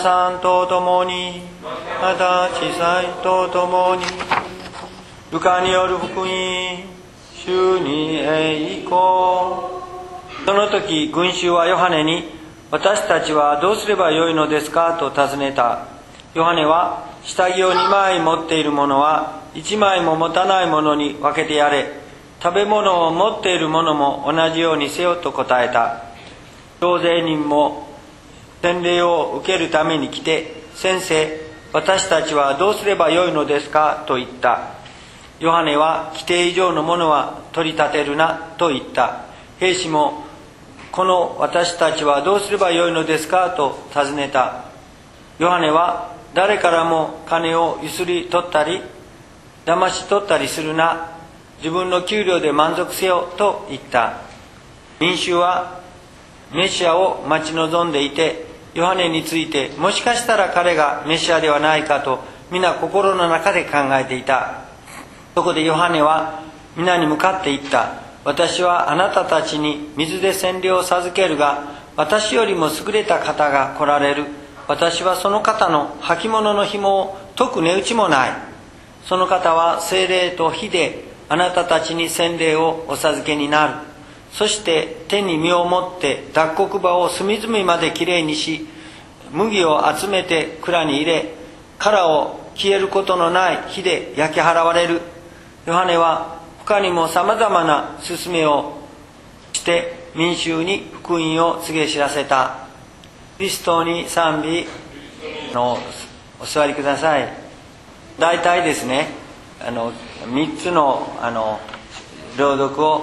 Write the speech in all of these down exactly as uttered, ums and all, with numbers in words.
さんと共に、また小さいと共に、ルカによる福音、主に栄光。その時群衆はヨハネに、私たちはどうすればよいのですかと尋ねた。ヨハネは、下着をにまい持っている者はいちまいも持たない者に分けてやれ。食べ物を持っている者も同じようにせよと答えた。徴税人も洗礼を受けるために来て、先生、私たちはどうすればよいのですかと言った。ヨハネは、規定以上のものは取り立てるなと言った。兵士も、この私たちはどうすればよいのですかと尋ねた。ヨハネは、誰からも金をゆすり取ったり騙し取ったりするな、自分の給料で満足せよと言った。民衆はメシアを待ち望んでいて、ヨハネについてもしかしたら彼がメシアではないかと皆心の中で考えていた。そこでヨハネは皆に向かって言った。私はあなたたちに水で洗礼を授けるが、私よりも優れた方が来られる。私はその方の履物の紐を解く値打ちもない。その方は聖霊と火であなたたちに洗礼をお授けになる。そして手に身を持って脱穀場を隅々まできれいにし、麦を集めて蔵に入れ、殻を消えることのない火で焼き払われる。ヨハネは他にもさまざまな勧めをして民衆に福音を告げ知らせた。キリストに賛美のお座りください。大体ですね、あのみっつのあの朗読を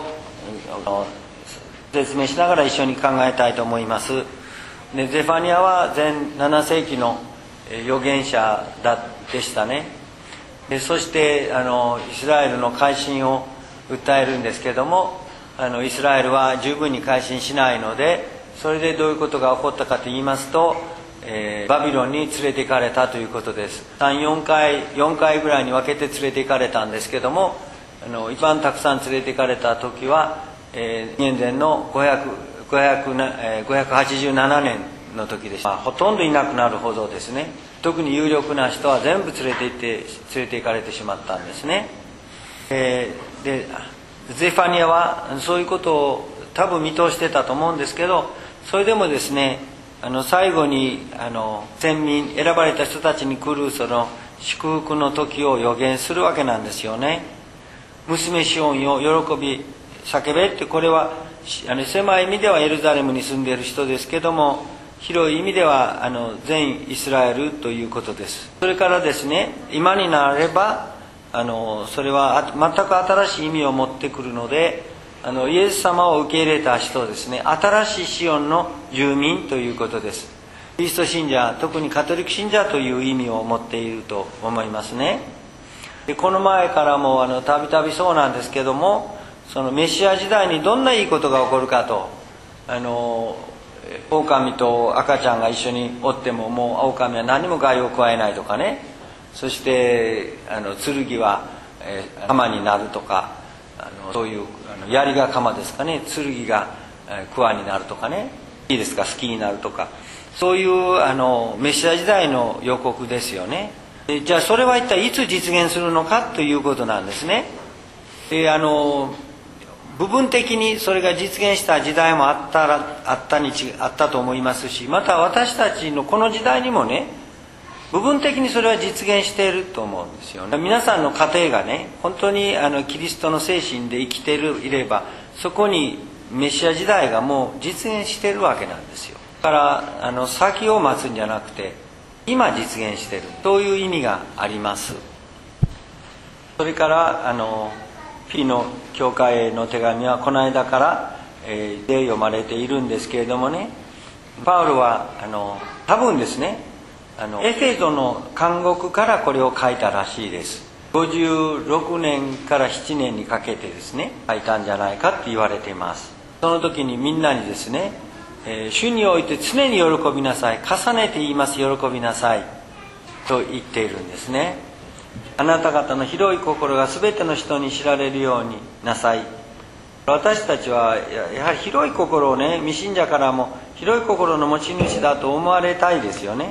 説明しながら一緒に考えたいと思います。でゼファニアは前なな世紀の預言者だでしたね。でそしてあのイスラエルの改心を訴えるんですけども、あのイスラエルは十分に改心しないので、それでどういうことが起こったかと言いますと、えー、バビロンに連れて行かれたということです。さん、よんかい、よんかいぐらいに分けて連れて行かれたんですけども、あの一番たくさん連れて行かれた時は、えー、元前のごひゃく、ごひゃく、えー、ごひゃくはちじゅうななねんの時でした。まあ、ほとんどいなくなるほどですね。特に有力な人は全部連れて行って連れて行かれてしまったんですね。えー、でゼファニアはそういうことを多分見通してたと思うんですけど、それでもですね、あの最後にあの先民選ばれた人たちに来るその祝福の時を予言するわけなんですよね。娘シオンよ喜び叫べって、これはあの狭い意味ではエルサレムに住んでいる人ですけども、広い意味ではあの全イスラエルということです。それからですね、今になればあのそれは全く新しい意味を持ってくるので、あのイエス様を受け入れた人ですね、新しいシオンの住民ということです。キリスト信者、特にカトリック信者という意味を持っていると思いますね。でこの前からもあのたびたびそうなんですけども、そのメシア時代にどんないいことが起こるかと、あの狼と赤ちゃんが一緒におっても、もう狼は何も害を加えないとかね、そしてあの剣は、えー、鎌になるとか、あのそういうあの槍が鎌ですかね、剣が、えー、桑になるとかね、いいですか、好きになるとか、そういうあのメシア時代の予告ですよね。でじゃあそれは一体いつ実現するのかということなんですね。であの部分的にそれが実現した時代もあったらあったにちあったと思いますし、また私たちのこの時代にもね、部分的にそれは実現していると思うんですよね。皆さんの家庭がね、本当にあのキリストの精神で生きているいれば、そこにメシア時代がもう実現しているわけなんですよ。だからあの先を待つんじゃなくて、今実現しているという意味があります。それからあのピリの教会への手紙はこの間から、えー、で読まれているんですけれどもね、パウロはあの多分ですね、あのエフェソの監獄からこれを書いたらしいです。ごじゅうろくねんからななねんにかけてですね、書いたんじゃないかって言われています。その時にみんなにですね、えー、主において常に喜びなさい、重ねて言います、喜びなさいと言っているんですね。あなた方の広い心が全ての人に知られるようになさい。私たちはやはり広い心をね、未信者からも広い心の持ち主だと思われたいですよね。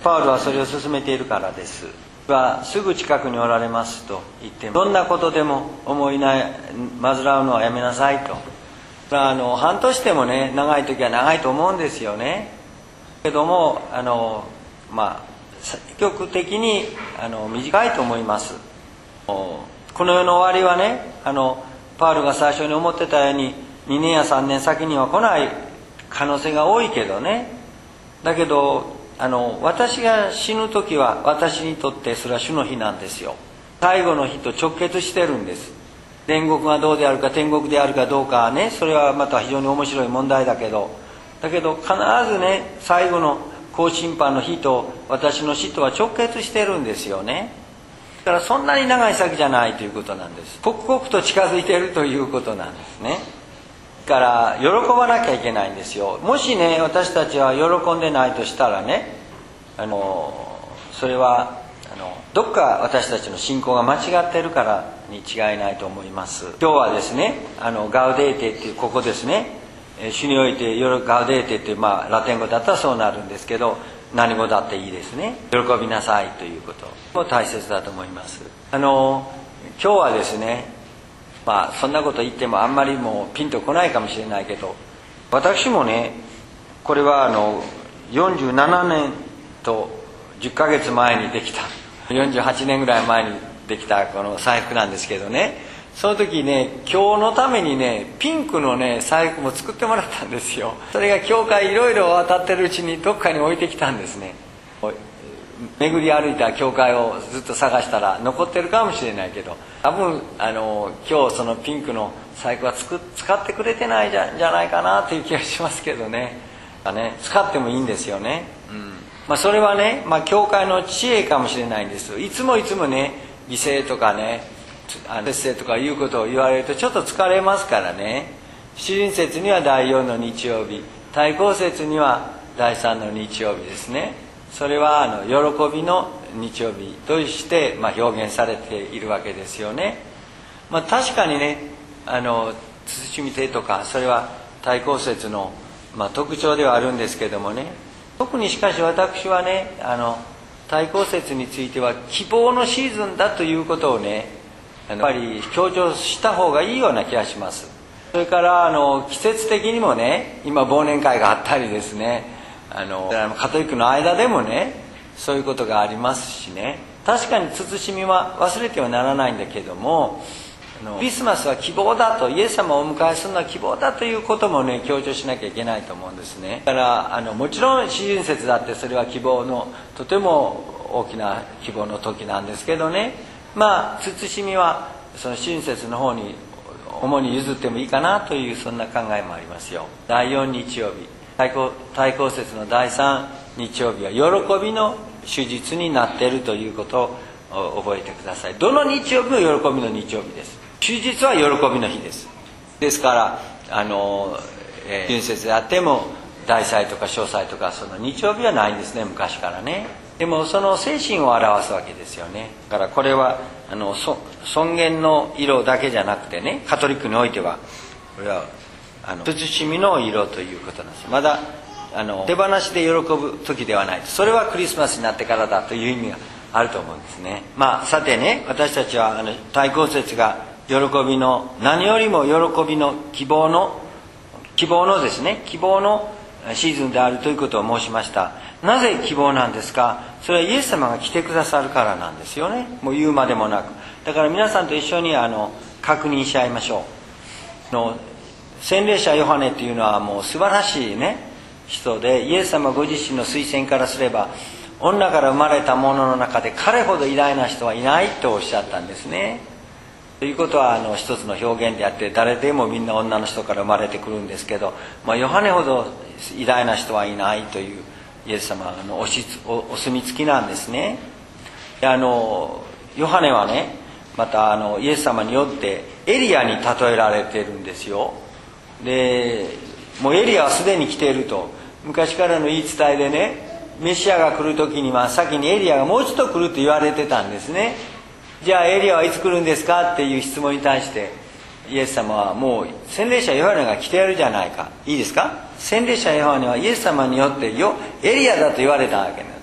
パウロはそれを進めているからです。はすぐ近くにおられますと言っても、どんなことでも思いな患うのはやめなさいと。あの半年でもね、長い時は長いと思うんですよね。けどもあのまあ積極的にあの短いと思います。この世の終わりはね、あのパウロが最初に思ってたようににねんやさんねん先には来ない可能性が多いけどね。だけどあの私が死ぬ時は私にとってそれは主の日なんですよ。最後の日と直結してるんです。天国がどうであるか天国であるかどうかはね、それはまた非常に面白い問題だけど、だけど必ずね、最後の公審判の日と私の死とは直結してるんですよね。だからそんなに長い先じゃないということなんです。刻々と近づいているということなんですね。だから喜ばなきゃいけないんですよ。もしね、私たちは喜んでないとしたらね、あのそれはあのどっか私たちの信仰が間違っているからに違いないと思います。今日はですね、あのガウデーテっていうここですね、主においてガウデーテっていう、まあ、ラテン語だったらそうなるんですけど、何語だっていいですね。喜びなさいということも大切だと思います。あの今日はですね、まあそんなこと言ってもあんまりもうピンとこないかもしれないけど、私もね、これはあのよんじゅうななねんとじゅっかげつまえにできた、よんじゅうはちねんぐらい前にできたこの財布なんですけどね、その時ね、今日のためにね、ピンクのね財布も作ってもらったんですよ。それが教会いろいろ渡ってるうちにどっかに置いてきたんですね。巡り歩いた教会をずっと探したら残ってるかもしれないけど、多分あの今日そのピンクの財布はつく使ってくれてないじゃ、じゃないかなという気がしますけどね。ね、使ってもいいんですよね。うん、まあ、それはね、まあ、教会の知恵かもしれないんです。いつもいつもね、犠牲とかね、節制とかいうことを言われるとちょっと疲れますからね。主人節にはだいよんの日曜日、対抗節にはだいさんの日曜日ですね。それはあの喜びの日曜日として、まあ、表現されているわけですよね。まあ、確かにね、あの慎み手とかそれは対抗節の、まあ、特徴ではあるんですけどもね、特にしかし私はね、あの対抗節については希望のシーズンだということをね、やっぱり強調した方がいいような気がします。それからあの季節的にもね、今忘年会があったりですね、あのカトリックの間でもね、そういうことがありますしね、確かに慎みは忘れてはならないんだけども、あのクリスマスは希望だと、イエス様をお迎えするのは希望だということもね、強調しなきゃいけないと思うんですね。だからあのもちろん四旬節だってそれは希望のとても大きな希望の時なんですけどね、まあ慎みはその四旬節の方に主に譲ってもいいかなという、そんな考えもありますよ。だいよん日曜日、対抗、対抗節のだいさん日曜日は喜びの主日になっているということを覚えてください。どの日曜日も喜びの日曜日です。主日は喜びの日です。ですからあの、えー、春節であっても大祭とか小祭とかその日曜日はないんですね、昔からね。でもその精神を表すわけですよね。だからこれはあの尊厳の色だけじゃなくてね、カトリックにおいてはこれはあの慎みの色ということなんです。まだあの手放しで喜ぶ時ではない。それはクリスマスになってからだという意味があると思うんですね。まあさてね、私たちはあの対抗節が喜びの、何よりも喜びの希望の希望のですね、希望のシーズンであるということを申しました。なぜ希望なんですか。それはイエス様が来てくださるからなんですよね。もう言うまでもなく。だから皆さんと一緒にあの確認し合いましょう。の洗礼者ヨハネっていうのはもう素晴らしいね人で、イエス様ご自身の推薦からすれば女から生まれた者の中で彼ほど偉大な人はいないとおっしゃったんですね。ということはあの一つの表現であって、誰でもみんな女の人から生まれてくるんですけど、まあ、ヨハネほど偉大な人はいないというイエス様の お, し お, お墨付きなんですね。であのヨハネはね、またあのイエス様によってエリアに例えられているんですよ。でもうエリアはすでに来ていると、昔からの言い伝えでね、メシアが来る時には先にエリアがもう一度来ると言われてたんですね。じゃあエリアはいつ来るんですかっていう質問に対してイエス様は、もう洗礼者ヨハネが来てやるじゃないか。いいですか。洗礼者ヨハネはイエス様によってよエリアだと言われたわけなんです。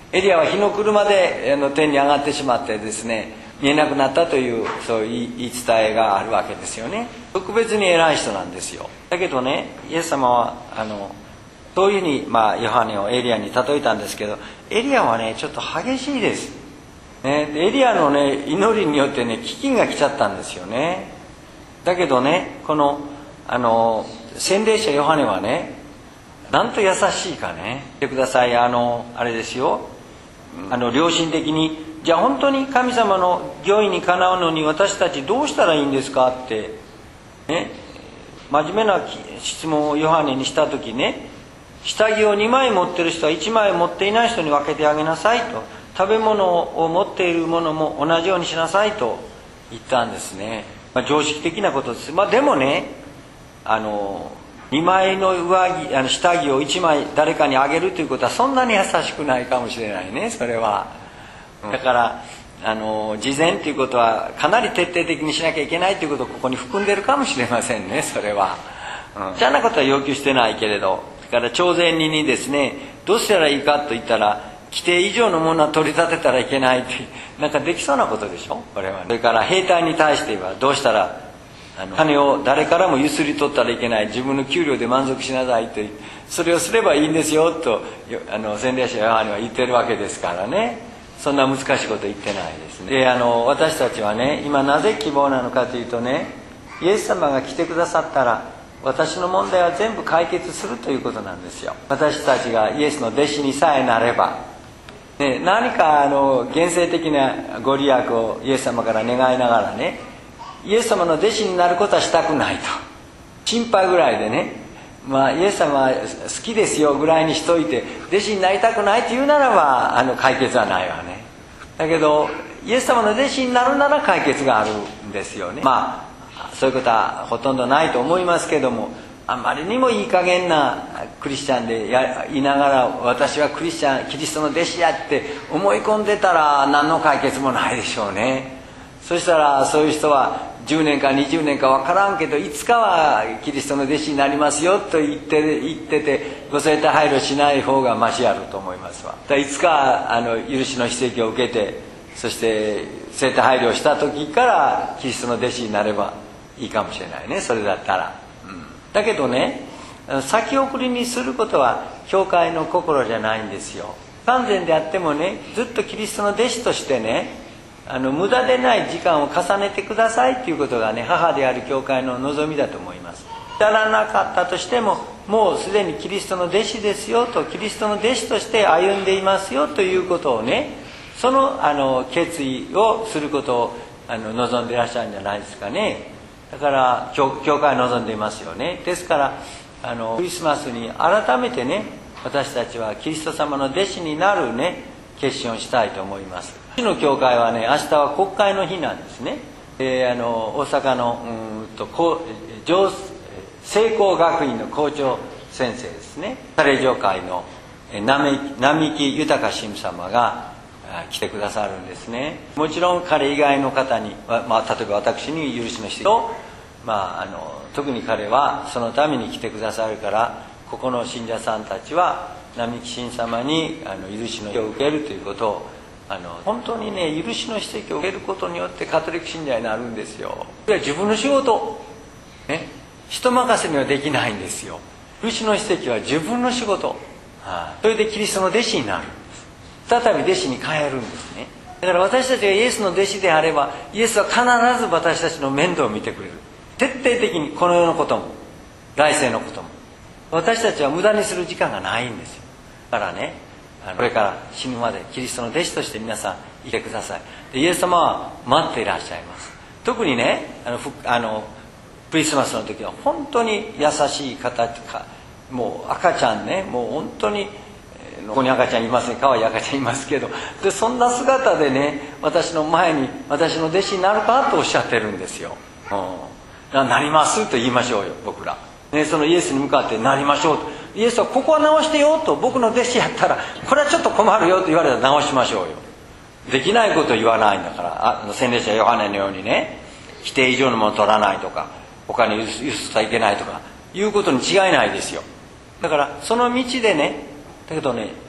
エリアは日の車であの天に上がってしまってですね、見えなくなったというそういう言い伝えがあるわけですよね。特別に偉い人なんですよ。だけどね、イエス様はあのそういうふうに、まあ、ヨハネをエリアに例えたんですけど、エリアはねちょっと激しいです、ね、でエリアのね祈りによってね飢饉が来ちゃったんですよね。だけどね、このあの洗礼者ヨハネはね、なんと優しいかね。見てください、あのあれですよ、あの良心的に、じゃあ本当に神様の御意にかなうのに私たちどうしたらいいんですかってね、真面目な質問をヨハネにした時ね、下着をにまい持ってる人はいちまい持っていない人に分けてあげなさいと、食べ物を持っているものも同じようにしなさいと言ったんですね。まあ、常識的なことです。まあでもね、あのにまいの上着、あの下着をいちまい誰かにあげるということはそんなに優しくないかもしれないね、それは。だからあの事前ということはかなり徹底的にしなきゃいけないということをここに含んでるかもしれませんね、それは。うん、そんなことは要求してないけれど、だから朝鮮人にですね、どうしたらいいかと言ったら、規定以上のものは取り立てたらいけないって、なんかできそうなことでしょ、これはね。それから兵隊に対してはどうしたら、あの金を誰からもゆすり取ったらいけない、自分の給料で満足しなさいと、それをすればいいんですよとあの洗礼者ヨハネは言ってるわけですからね。そんな難しいこと言ってないですね。であの私たちはね、今なぜ希望なのかというとね、イエス様が来てくださったら私の問題は全部解決するということなんですよ。私たちがイエスの弟子にさえなれば、ね、何かあの現世的なご利益をイエス様から願いながらね、イエス様の弟子になることはしたくないと、心配ぐらいでね、まあイエス様は好きですよぐらいにしといて、弟子になりたくないというならばあの解決はないわね。だけどイエス様の弟子になるなら解決があるんですよね。まあそういうことはほとんどないと思いますけども、あまりにもいい加減なクリスチャンでやいながら、私はクリスチャンキリストの弟子やって思い込んでたら何の解決もないでしょうね。そしたらそういう人はじゅうねんかにじゅうねんか分からんけど、いつかはキリストの弟子になりますよと言って言ってて、ご生体配慮しない方がマシやると思いますわ。だいつかあの許しの秘跡を受けて、そして生体配慮した時からキリストの弟子になればいいかもしれないね、それだったら。うん、だけどね、先送りにすることは教会の心じゃないんですよ。完全であってもね、ずっとキリストの弟子としてね、あの無駄でない時間を重ねてくださいということがね、母である教会の望みだと思います。至らなかったとしても、もうすでにキリストの弟子ですよと、キリストの弟子として歩んでいますよということをね、そのあの決意をすることをあの望んでいらっしゃるんじゃないですかね。だから教教会望んでいますよね。ですからあのクリスマスに改めてね、私たちはキリスト様の弟子になるね決心をしたいと思います。うちの教会はね、明日は国会の日なんですね。えー、あの大阪のうんと上聖光学院の校長先生ですね、彼女会の並木豊神父様が来てくださるんですね。もちろん彼以外の方に、まあ、例えば私に許しの指摘を、まあ、あの特に彼はそのために来てくださるから、ここの信者さんたちは並木神様にあの許しの指摘を受けるということを、あの本当にね、許しの指摘を受けることによってカトリック信者になるんですよ。それは自分の仕事、ね、人任せにはできないんですよ。許しの指摘は自分の仕事、はあ、それでキリストの弟子になるんです。再び弟子に変えるんですね。だから私たちがイエスの弟子であれば、イエスは必ず私たちの面倒を見てくれる。徹底的にこの世のことも来世のことも、私たちは無駄にする時間がないんですよ。だからね、これから死ぬまでキリストの弟子として皆さんいてください。でイエス様は待っていらっしゃいます。特にね、あのあのクリスマスの時は本当に優しい方とか、もう赤ちゃんね、もう本当にここに赤ちゃんいますね、可愛い赤ちゃんいますけど、でそんな姿でね、私の前に私の弟子になるかとおっしゃってるんですよ。うん、なりますと言いましょうよ、僕ら。ね、そのイエスに向かってなりましょうと。イエスはここは直してよと、僕の弟子やったらこれはちょっと困るよと言われたら直しましょうよ。できないことを言わないんだから、あ洗礼者ヨハネのようにね、規定以上のものを取らないとか、他に輸出しちゃいけないとかいうことに違いないですよ。だからその道でね、だけどね、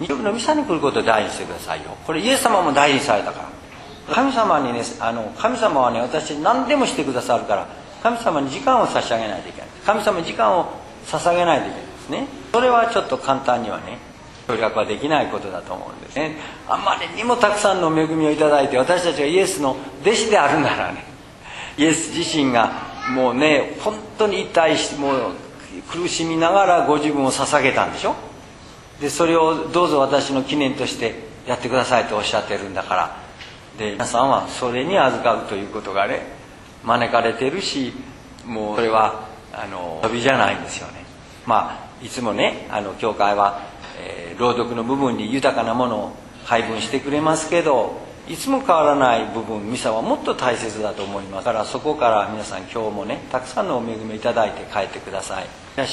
日曜日のミサに来ることを大事にしてくださいよ。これイエス様も大事にされたから。神様にね、あの神様はね、私何でもしてくださるから、神様に時間を差し上げないといけない。神様に時間を捧げないといけないですね。それはちょっと簡単にはね、協力はできないことだと思うんですね。あまりにもたくさんの恵みをいただいて、私たちがイエスの弟子であるならね、イエス自身がもうね、本当に一体して、もう苦しみながらご自分を捧げたんでしょ。でそれをどうぞ私の記念としてやってくださいとおっしゃってるんだから、で皆さんはそれに預かるということがね、招かれてるし、もうそれはあの飛びじゃないんですよね。まあいつもね、あの教会は、えー、朗読の部分に豊かなものを配分してくれますけど、いつも変わらない部分、ミサはもっと大切だと思いますから、そこから皆さん今日もね、たくさんのお恵みをいただいて帰ってください。